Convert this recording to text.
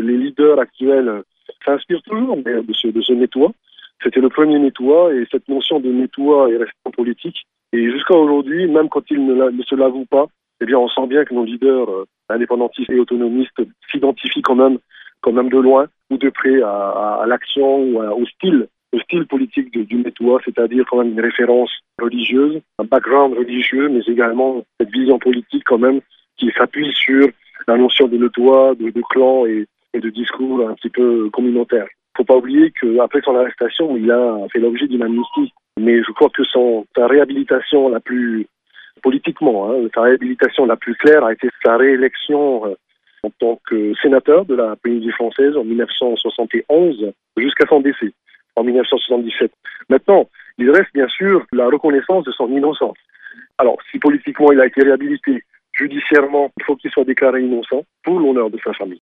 les leaders actuels s'inspirent toujours de ce nettoie. C'était le premier nettoie et cette notion de nettoie est restée en politique. Et jusqu'à aujourd'hui, même quand ils ne se l'avouent pas, eh bien, on sent bien que nos leaders indépendantistes et autonomistes s'identifient quand même de loin ou de près à l'action ou au style politique du nettoie, c'est-à-dire quand même une référence religieuse, un background religieux, mais également cette vision politique quand même qui s'appuie sur la notion de nettoie, de clan et de discours un petit peu communautaire. Il ne faut pas oublier qu'après son arrestation, il a fait l'objet d'une amnistie. Mais je crois que sa réhabilitation la plus, politiquement, sa réhabilitation la plus claire a été sa réélection en tant que sénateur de la Polynésie française en 1971 jusqu'à son décès en 1977. Maintenant, il reste bien sûr la reconnaissance de son innocence. Alors, si politiquement il a été réhabilité, judiciairement, il faut qu'il soit déclaré innocent pour l'honneur de sa famille.